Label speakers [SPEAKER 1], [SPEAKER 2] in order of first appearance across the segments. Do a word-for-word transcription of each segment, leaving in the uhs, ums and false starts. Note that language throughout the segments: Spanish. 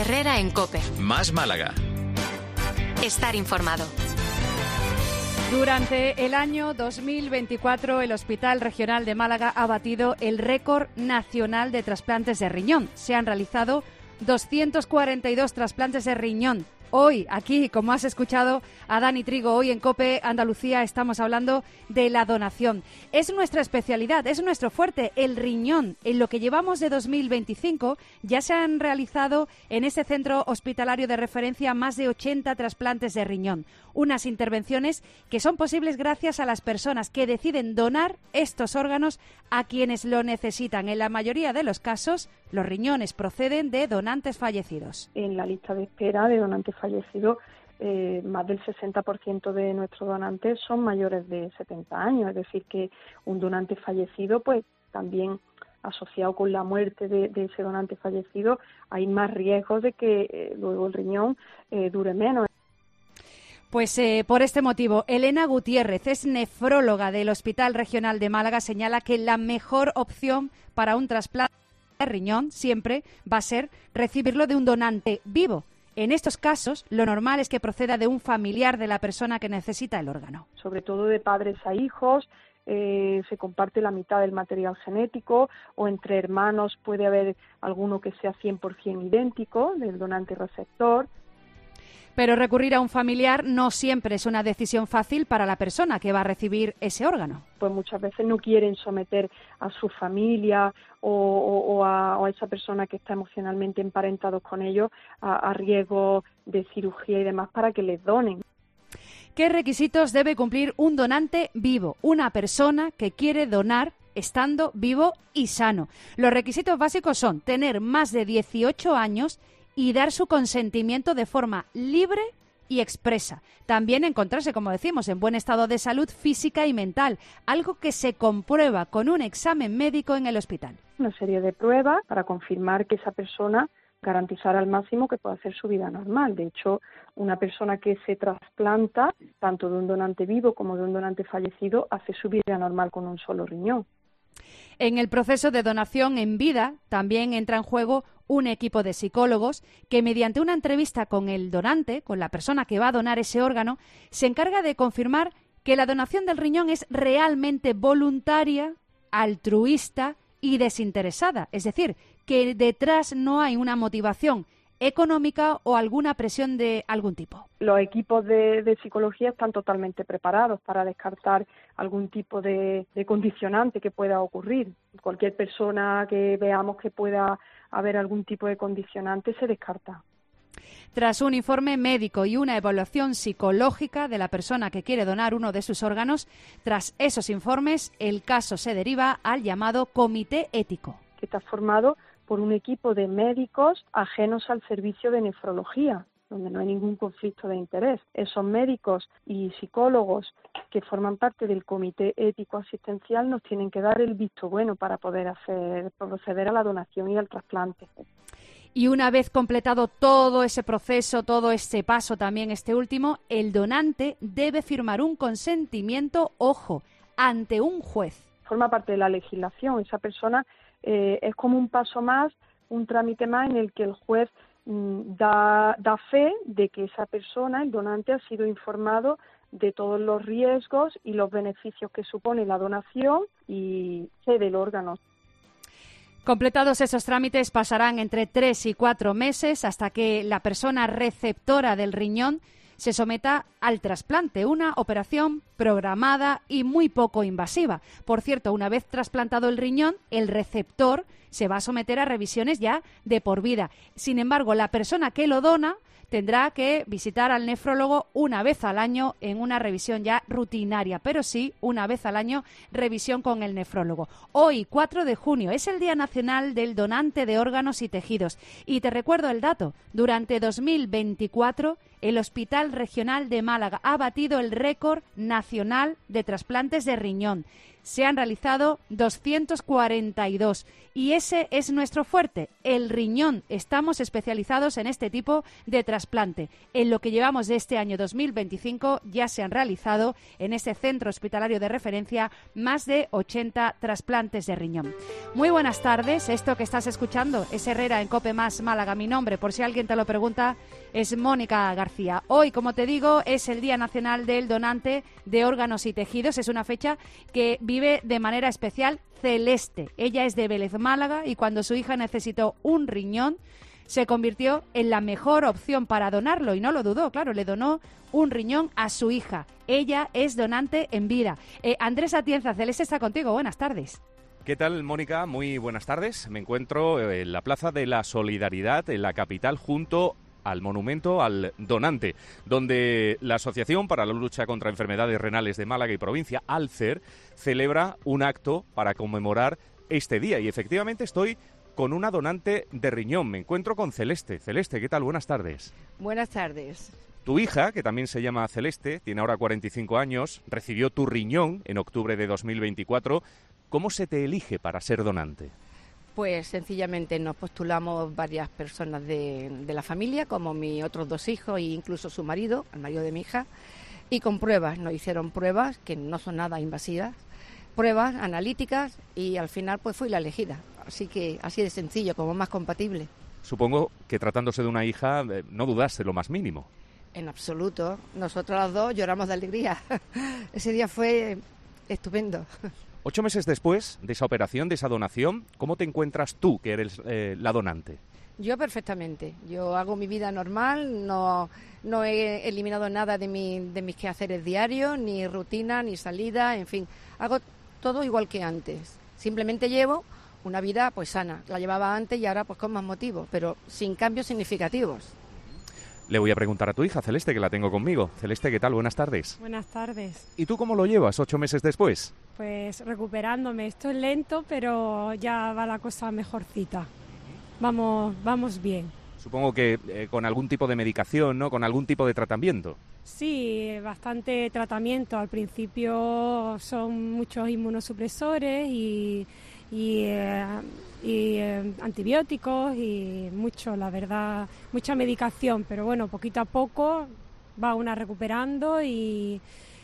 [SPEAKER 1] Herrera en COPE.
[SPEAKER 2] Más Málaga.
[SPEAKER 1] Estar informado.
[SPEAKER 3] Durante el año dos mil veinticuatro, el Hospital Regional de Málaga ha batido el récord nacional de trasplantes de riñón. Se han realizado doscientos cuarenta y dos trasplantes de riñón. Hoy, aquí, como has escuchado a Dani Trigo, hoy en COPE Andalucía estamos hablando de la donación. Es nuestra especialidad, es nuestro fuerte, el riñón. En lo que llevamos de dos mil veinticinco ya se han realizado en este centro hospitalario de referencia más de ochenta trasplantes de riñón. Unas intervenciones que son posibles gracias a las personas que deciden donar estos órganos a quienes lo necesitan. En la mayoría de los casos, los riñones proceden de donantes fallecidos.
[SPEAKER 4] En la lista de espera de donantes fallecidos, eh, más del sesenta por ciento de nuestros donantes son mayores de setenta años, es decir, que un donante fallecido, pues también asociado con la muerte de, de ese donante fallecido, hay más riesgos de que eh, luego el riñón eh, dure menos.
[SPEAKER 3] Pues eh, por este motivo, Elena Gutiérrez es nefróloga del Hospital Regional de Málaga, señala que la mejor opción para un trasplante de riñón siempre va a ser recibirlo de un donante vivo. En estos casos, lo normal es que proceda de un familiar de la persona que necesita el órgano.
[SPEAKER 4] Sobre todo de padres a hijos, eh, se comparte la mitad del material genético, o entre hermanos puede haber alguno que sea cien por ciento idéntico del donante receptor.
[SPEAKER 3] Pero recurrir a un familiar no siempre es una decisión fácil para la persona que va a recibir ese órgano.
[SPEAKER 4] Pues muchas veces no quieren someter a su familia o, o, o, a, o a esa persona que está emocionalmente emparentados con ellos a, a riesgo de cirugía y demás para que les donen.
[SPEAKER 3] ¿Qué requisitos debe cumplir un donante vivo? Una persona que quiere donar estando vivo y sano. Los requisitos básicos son tener más de dieciocho años y dar su consentimiento de forma libre y expresa. También encontrarse, como decimos, en buen estado de salud física y mental, algo que se comprueba con un examen médico en el hospital.
[SPEAKER 4] Una serie de pruebas para confirmar que esa persona garantizará al máximo que pueda hacer su vida normal. De hecho, una persona que se trasplanta, tanto de un donante vivo como de un donante fallecido, hace su vida normal con un solo riñón.
[SPEAKER 3] En el proceso de donación en vida también entra en juego un equipo de psicólogos que, mediante una entrevista con el donante, con la persona que va a donar ese órgano, se encarga de confirmar que la donación del riñón es realmente voluntaria, altruista y desinteresada. Es decir, que detrás no hay una motivación económica o alguna presión de algún tipo.
[SPEAKER 4] Los equipos de, de psicología están totalmente preparados para descartar algún tipo de, de condicionante que pueda ocurrir. Cualquier persona que veamos que pueda haber algún tipo de condicionante se descarta.
[SPEAKER 3] Tras un informe médico y una evaluación psicológica de la persona que quiere donar uno de sus órganos, tras esos informes, el caso se deriva al llamado comité ético.
[SPEAKER 4] Que está formado por un equipo de médicos ajenos al servicio de nefrología, donde no hay ningún conflicto de interés. Esos médicos y psicólogos que forman parte del comité ético asistencial nos tienen que dar el visto bueno para poder hacer proceder a la donación y al trasplante.
[SPEAKER 3] Y una vez completado todo ese proceso, todo ese paso, también este último, el donante debe firmar un consentimiento, ojo, ante un juez.
[SPEAKER 4] Forma parte de la legislación. Esa persona eh, es como un paso más, un trámite más en el que el juez mm, da, da fe de que esa persona, el donante, ha sido informado de todos los riesgos y los beneficios que supone la donación y cede el órgano.
[SPEAKER 3] Completados esos trámites pasarán entre tres y cuatro meses hasta que la persona receptora del riñón se someta al trasplante, una operación programada y muy poco invasiva. Por cierto, una vez trasplantado el riñón, el receptor se va a someter a revisiones ya de por vida. Sin embargo, la persona que lo dona tendrá que visitar al nefrólogo una vez al año en una revisión ya rutinaria, pero sí una vez al año revisión con el nefrólogo. Hoy, cuatro de junio, es el Día Nacional del Donante de Órganos y Tejidos. Y te recuerdo el dato, durante dos mil veinticuatro el Hospital Regional de Málaga ha batido el récord nacional de trasplantes de riñón. Se han realizado doscientos cuarenta y dos y ese es nuestro fuerte, el riñón. Estamos especializados en este tipo de trasplante. En lo que llevamos de este año dos mil veinticinco ya se han realizado en este centro hospitalario de referencia más de ochenta trasplantes de riñón. Muy buenas tardes, esto que estás escuchando es Herrera en COPE Más Málaga. Mi nombre, por si alguien te lo pregunta, es Mónica García. Hoy, como te digo, es el Día Nacional del Donante de Órganos y Tejidos. Es una fecha que vive de manera especial Celeste. Ella es de Vélez, Málaga, y cuando su hija necesitó un riñón, se convirtió en la mejor opción para donarlo, y no lo dudó, claro, le donó un riñón a su hija. Ella es donante en vida. Eh, Andrés Atienza, Celeste está contigo. Buenas tardes.
[SPEAKER 2] ¿Qué tal, Mónica? Muy buenas tardes. Me encuentro en la Plaza de la Solidaridad, en la capital, junto al monumento al donante, donde la Asociación para la Lucha contra Enfermedades Renales de Málaga y Provincia, ALCER, celebra un acto para conmemorar este día. Y efectivamente estoy con una donante de riñón. Me encuentro con Celeste. Celeste, ¿qué tal? Buenas tardes.
[SPEAKER 5] Buenas tardes.
[SPEAKER 2] Tu hija, que también se llama Celeste, tiene ahora cuarenta y cinco años, recibió tu riñón en octubre de dos mil veinticuatro. ¿Cómo se te elige para ser donante?
[SPEAKER 5] Pues sencillamente nos postulamos varias personas de, de la familia, como mis otros dos hijos e incluso su marido, el marido de mi hija, y con pruebas. Nos hicieron pruebas que no son nada invasivas, pruebas analíticas, y al final pues fui la elegida. Así que así de sencillo, como más compatible.
[SPEAKER 2] Supongo que tratándose de una hija eh, no dudaste lo más mínimo.
[SPEAKER 5] En absoluto. Nosotros las dos lloramos de alegría. Ese día fue estupendo.
[SPEAKER 2] Ocho meses después de esa operación, de esa donación, ¿cómo te encuentras tú, que eres eh, la donante?
[SPEAKER 5] Yo perfectamente. Yo hago mi vida normal, no, no he eliminado nada de, mi, de mis quehaceres diarios, ni rutina, ni salida, en fin. Hago todo igual que antes. Simplemente llevo una vida pues sana. La llevaba antes y ahora pues con más motivos, pero sin cambios significativos.
[SPEAKER 2] Le voy a preguntar a tu hija, Celeste, que la tengo conmigo. Celeste, ¿qué tal? Buenas tardes.
[SPEAKER 6] Buenas tardes.
[SPEAKER 2] ¿Y tú cómo lo llevas ocho meses después?
[SPEAKER 6] Pues recuperándome. Esto es lento, pero ya va la cosa mejorcita. Vamos, vamos bien.
[SPEAKER 2] Supongo que eh, con algún tipo de medicación, ¿no? Con algún tipo de tratamiento.
[SPEAKER 6] Sí, bastante tratamiento. Al principio son muchos inmunosupresores y, y, eh, y eh, antibióticos y mucho, la verdad, mucha medicación. Pero bueno, poquito a poco va una recuperando y,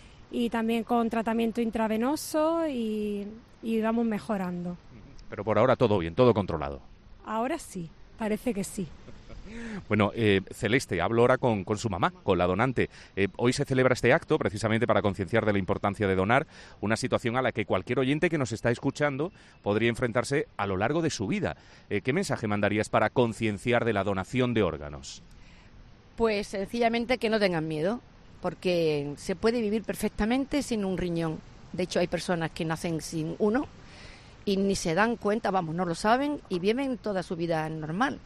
[SPEAKER 6] y también con tratamiento intravenoso y, y vamos mejorando.
[SPEAKER 2] Pero por ahora todo bien, todo controlado.
[SPEAKER 6] Ahora sí, parece que sí.
[SPEAKER 2] Bueno, eh, Celeste, hablo ahora con, con su mamá, con la donante. Eh, hoy se celebra este acto precisamente para concienciar de la importancia de donar, una situación a la que cualquier oyente que nos está escuchando podría enfrentarse a lo largo de su vida. Eh, ¿Qué mensaje mandarías para concienciar de la donación de órganos?
[SPEAKER 5] Pues sencillamente que no tengan miedo, porque se puede vivir perfectamente sin un riñón. De hecho, hay personas que nacen sin uno y ni se dan cuenta, vamos, no lo saben y viven toda su vida normal.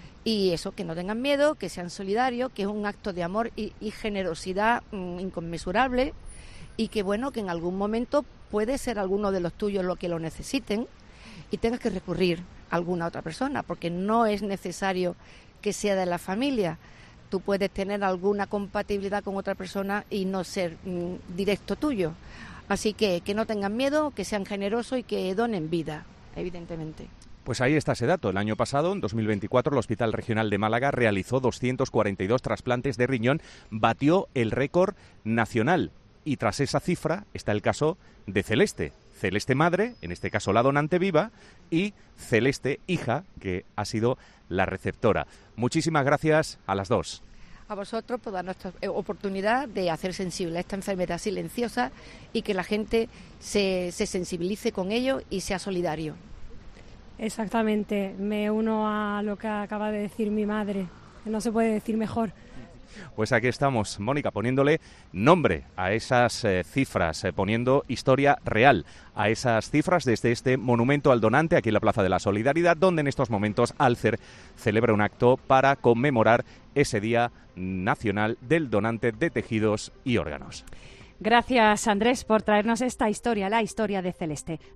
[SPEAKER 5] Y eso, que no tengan miedo, que sean solidarios, que es un acto de amor y, y generosidad mmm, inconmensurable, y que bueno, que en algún momento puede ser alguno de los tuyos lo que lo necesiten y tengas que recurrir a alguna otra persona, porque no es necesario que sea de la familia. Tú puedes tener alguna compatibilidad con otra persona y no ser mmm, directo tuyo. Así que que no tengan miedo, que sean generosos y que donen vida, evidentemente.
[SPEAKER 2] Pues ahí está ese dato. El año pasado, en dos mil veinticuatro, el Hospital Regional de Málaga realizó doscientos cuarenta y dos trasplantes de riñón, batió el récord nacional. Y tras esa cifra está el caso de Celeste. Celeste madre, en este caso la donante viva, y Celeste hija, que ha sido la receptora. Muchísimas gracias a las dos.
[SPEAKER 5] A vosotros por darnos esta oportunidad de hacer sensible a esta enfermedad silenciosa y que la gente se, se sensibilice con ello y sea solidario.
[SPEAKER 6] Exactamente, me uno a lo que acaba de decir mi madre, que no se puede decir mejor.
[SPEAKER 2] Pues aquí estamos, Mónica, poniéndole nombre a esas eh, cifras, eh, poniendo historia real a esas cifras desde este monumento al donante aquí en la Plaza de la Solidaridad, donde en estos momentos ALCER celebra un acto para conmemorar ese Día Nacional del Donante de Tejidos y Órganos.
[SPEAKER 3] Gracias, Andrés, por traernos esta historia, la historia de Celeste.